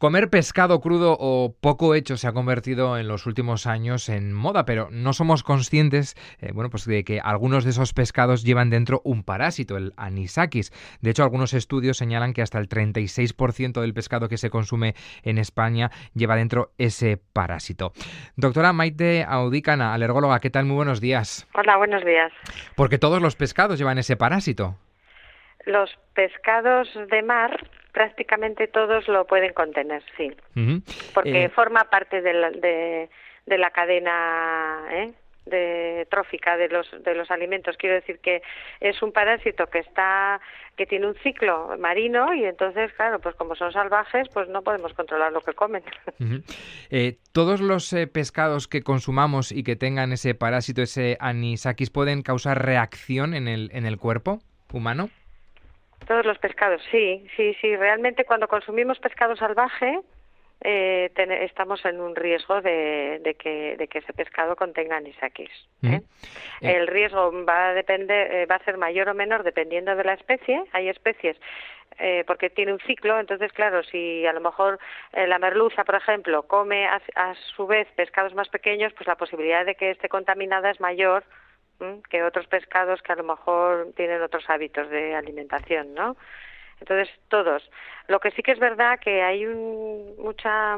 Comer pescado crudo o poco hecho se ha convertido en los últimos años en moda, pero no somos conscientes, pues de que algunos de esos pescados llevan dentro un parásito, el anisakis. De hecho, algunos estudios señalan que hasta el 36% del pescado que se consume en España lleva dentro ese parásito. Doctora Maite Audícana, alergóloga, ¿qué tal? Muy buenos días. Hola, buenos días. Porque todos los pescados llevan ese parásito. Los pescados de mar prácticamente todos lo pueden contener, sí, porque forma parte de la cadena trófica de los alimentos. Quiero decir que es un parásito que tiene un ciclo marino y entonces, claro, pues como son salvajes, pues no podemos controlar lo que comen. ¿Todos los pescados que consumamos y que tengan ese parásito, ese anisakis, pueden causar reacción en el cuerpo humano? Todos los pescados, sí. Realmente cuando consumimos pescado salvaje estamos en un riesgo de que ese pescado contenga anisakis. El riesgo va a ser mayor o menor dependiendo de la especie. Hay especies porque tiene un ciclo, entonces claro, si a lo mejor la merluza, por ejemplo, come a su vez pescados más pequeños, pues la posibilidad de que esté contaminada es mayor que otros pescados que a lo mejor tienen otros hábitos de alimentación, ¿no? Entonces, todos. Lo que sí que es verdad que hay mucha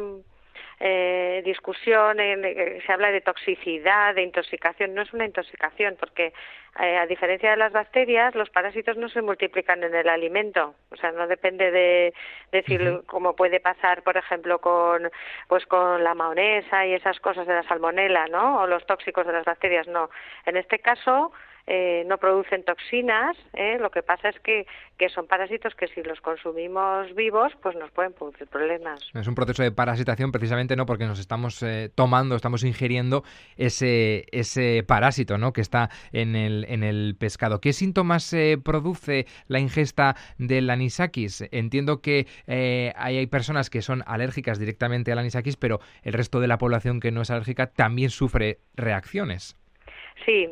discusión, se habla de toxicidad, de intoxicación. No es una intoxicación porque, a diferencia de las bacterias, los parásitos no se multiplican en el alimento. O sea, no depende de decir cómo puede pasar, por ejemplo, con la mahonesa y esas cosas de la salmonela, ¿no? O los tóxicos de las bacterias, no. En este caso, no producen toxinas, lo que pasa es que son parásitos que si los consumimos vivos, pues nos pueden producir problemas. Es un proceso de parasitación precisamente, ¿no? Porque nos estamos estamos ingiriendo ese parásito, ¿no? Que está en el pescado. ¿Qué síntomas produce la ingesta del anisakis? Entiendo que hay personas que son alérgicas directamente al anisakis, pero el resto de la población que no es alérgica también sufre reacciones. Sí.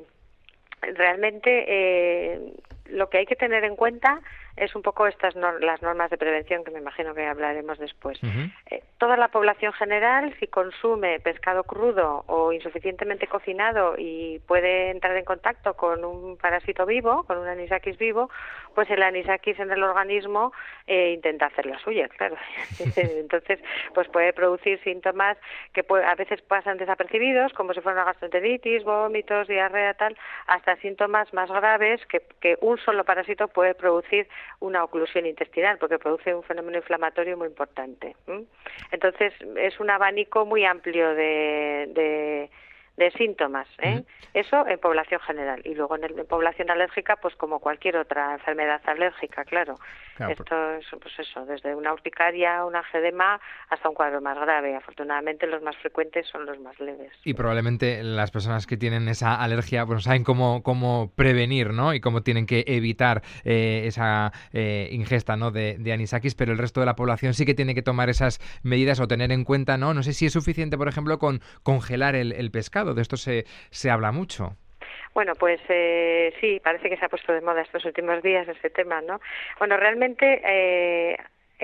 Realmente lo que hay que tener en cuenta es un poco las normas de prevención que me imagino que hablaremos después. Toda la población general, si consume pescado crudo o insuficientemente cocinado y puede entrar en contacto con un parásito vivo, con un anisakis vivo, pues el anisakis en el organismo intenta hacer la suya, claro. Entonces, pues puede producir síntomas que a veces pasan desapercibidos, como si fuera una gastroenteritis, vómitos, diarrea, tal, hasta síntomas más graves que un solo parásito puede producir una oclusión intestinal, porque produce un fenómeno inflamatorio muy importante. Entonces, es un abanico muy amplio de síntomas, Eso en población general. Y luego en población alérgica, pues como cualquier otra enfermedad alérgica, claro. Esto es, pues eso, desde una urticaria, un angedema, hasta un cuadro más grave. Afortunadamente, los más frecuentes son los más leves. Y probablemente las personas que tienen esa alergia, bueno, saben cómo prevenir, ¿no? Y cómo tienen que evitar esa ingesta, ¿no? de anisakis, pero el resto de la población sí que tiene que tomar esas medidas o tener en cuenta, ¿no? No sé si es suficiente, por ejemplo, con congelar el pescado. De esto se habla mucho. Bueno, pues sí, parece que se ha puesto de moda estos últimos días este tema, ¿no? Bueno, realmente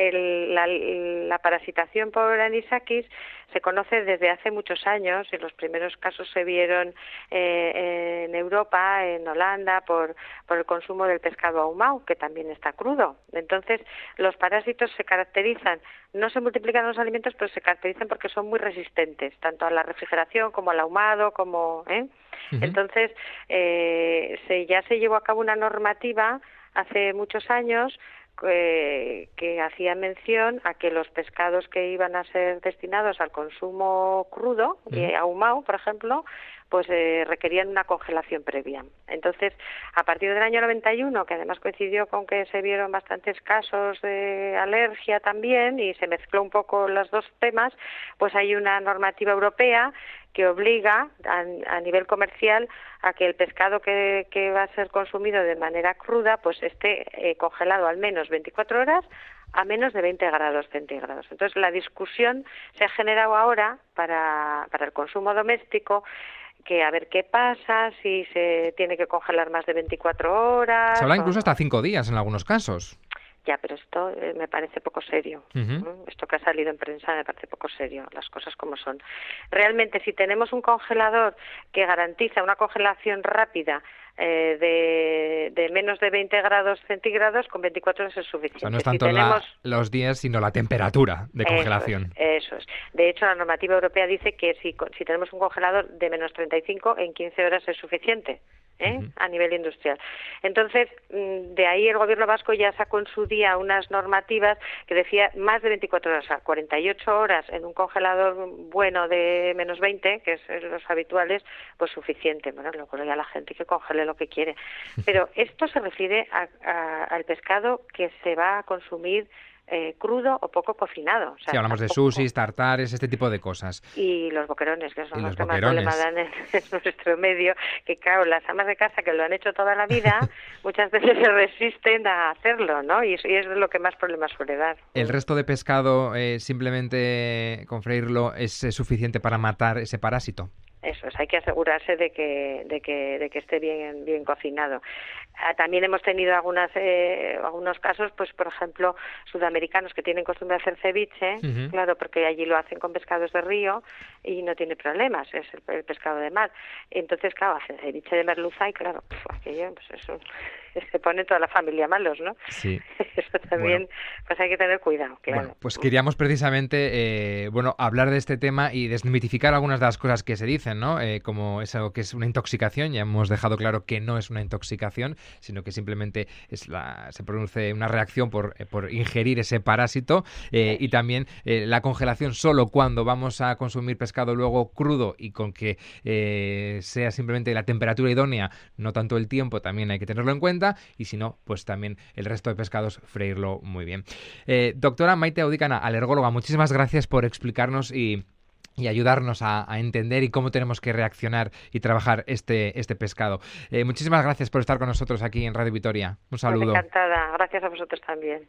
la parasitación por anisakis se conoce desde hace muchos años y los primeros casos se vieron en Europa, en Holanda, por el consumo del pescado ahumado, que también está crudo. Entonces, los parásitos se caracterizan, no se multiplican en los alimentos, pero se caracterizan porque son muy resistentes, tanto a la refrigeración como al ahumado, Entonces, ya se llevó a cabo una normativa hace muchos años que hacía mención a que los pescados que iban a ser destinados al consumo crudo y ahumado, por ejemplo, pues requerían una congelación previa. Entonces, a partir del año 91, que además coincidió con que se vieron bastantes casos de alergia también y se mezcló un poco los dos temas, pues hay una normativa europea que obliga a nivel comercial a que el pescado que va a ser consumido de manera cruda pues esté congelado al menos 24 horas a menos de 20 grados centígrados. Entonces, la discusión se ha generado ahora para el consumo doméstico, que a ver qué pasa, si se tiene que congelar más de 24 horas... Se habla incluso hasta 5 días en algunos casos. Ya, pero esto me parece poco serio. Ujú. Esto que ha salido en prensa me parece poco serio, las cosas como son. Realmente, si tenemos un congelador que garantiza una congelación rápida de menos de 20 grados centígrados, con 24 horas es O sea, no suficiente. es Si tanto tenemos los días, sino la temperatura de Eso es, congelación. eso es. De hecho, la normativa europea dice que si tenemos un congelador de menos 35, en 15 horas es suficiente, Ujú. a nivel industrial. Entonces, de ahí el gobierno vasco ya sacó en su día unas normativas que decía más de 24 horas, o sea, 48 horas en un congelador bueno de menos 20, que es los habituales, pues suficiente. Bueno, luego ya la gente que congele lo que quiere. Pero esto se refiere al pescado que se va a consumir crudo o poco cocinado. O sea, Sí, hablamos de tampoco. sushis, tartares, este tipo de cosas. Y los boquerones, que Y son los los que más problemas boquerones. dan en nuestro medio, que claro, las amas de casa que lo han hecho toda la vida, muchas veces se resisten a hacerlo, ¿no? Y es lo que más problemas suele dar. ¿El resto de pescado, simplemente con freírlo, es suficiente para matar ese parásito? Eso es, hay que asegurarse de que esté bien cocinado. También hemos tenido algunos casos, pues por ejemplo, sudamericanos que tienen costumbre de hacer ceviche, Ujú. claro, porque allí lo hacen con pescados de río y no tiene problemas, es el pescado de mar. Entonces, claro, hacen ceviche de merluza y claro, aquello, pues eso, se pone toda la familia malos, ¿no? Sí. Eso también, Bueno, pues hay que tener cuidado, claro. Bueno, pues queríamos precisamente hablar de este tema y desmitificar algunas de las cosas que se dicen, ¿no? Como eso que es una intoxicación, ya hemos dejado claro que no es una intoxicación, sino que simplemente se produce una reacción por ingerir ese parásito, y también la congelación solo cuando vamos a consumir pescado luego crudo y con que sea simplemente la temperatura idónea, no tanto el tiempo, también hay que tenerlo en cuenta, y si no, pues también el resto de pescados freírlo muy bien. Doctora Maite Audícana, alergóloga, muchísimas gracias por explicarnos y ayudarnos a entender y cómo tenemos que reaccionar y trabajar este pescado. Muchísimas gracias por estar con nosotros aquí en Radio Vitoria. Un Pues saludo. encantada, gracias a vosotros también.